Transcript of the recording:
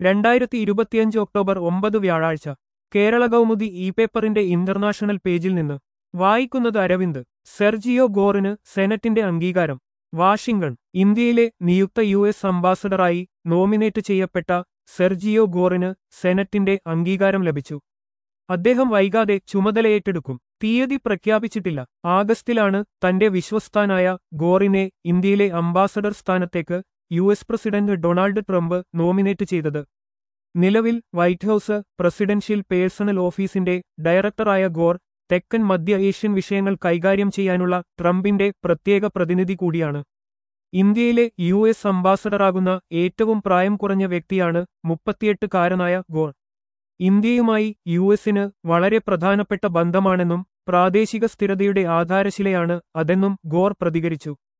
2025 October 9 വ്യാഴാഴ്ച Kerala Kaumudi e പേപ്പറിന്റെ international പേജിൽ നിന്ന് വായിക്കുന്നത് അരവിന്ദ്. സെർജിയോ ഗോറിന് സെനറ്റിന്റെ അംഗീകാരം. വാഷിംഗ്ടൺ. ഇന്ത്യയിലെ നിയുക്ത യു.എസ്. അംബാസഡറായി നോമിനേറ്റ് ചെയ്യപ്പെട്ട സെർജിയോ ഗോറിന് സെനറ്റിന്റെ അംഗീകാരം ലഭിച്ചു. അദ്ദേഹം വൈകാതെ ചുമതലയേറ്റെടുക്കും. തീയതി പ്രഖ്യാപിച്ചിട്ടില്ല. ആഗസ്റ്റിലാണ് തന്റെ വിശ്വസ്തനായ ഗോറിനെ ഇന്ത്യയിലെ അംബാസഡർ സ്ഥാനത്തേക്ക് US. President Donald Trump nominate ചെയ്തത്. നിലവിൽ വൈറ്റ് ഹൌസ് പ്രസിഡൻഷ്യൽ പേഴ്സണൽ ഓഫീസിന്റെ ഡയറക്ടറായ ഗോർ തെക്കൻ മധ്യ ഏഷ്യൻ വിഷയങ്ങൾ കൈകാര്യം ചെയ്യാനുള്ള ട്രംപിന്റെ പ്രത്യേക പ്രതിനിധി കൂടിയാണ്. ഇന്ത്യയിലെ യു.എസ്. അംബാസഡറാകുന്ന ഏറ്റവും പ്രായം കുറഞ്ഞ വ്യക്തിയാണ് 38-കാരനായ ഗോർ. ഇന്ത്യയുമായി യു.എസിന് വളരെ പ്രധാനപ്പെട്ട ബന്ധമാണെന്നും പ്രാദേശിക സ്ഥിരതയുടെ ആധാരശിലയാണ് അതെന്നും ഗോർ പ്രതികരിച്ചു.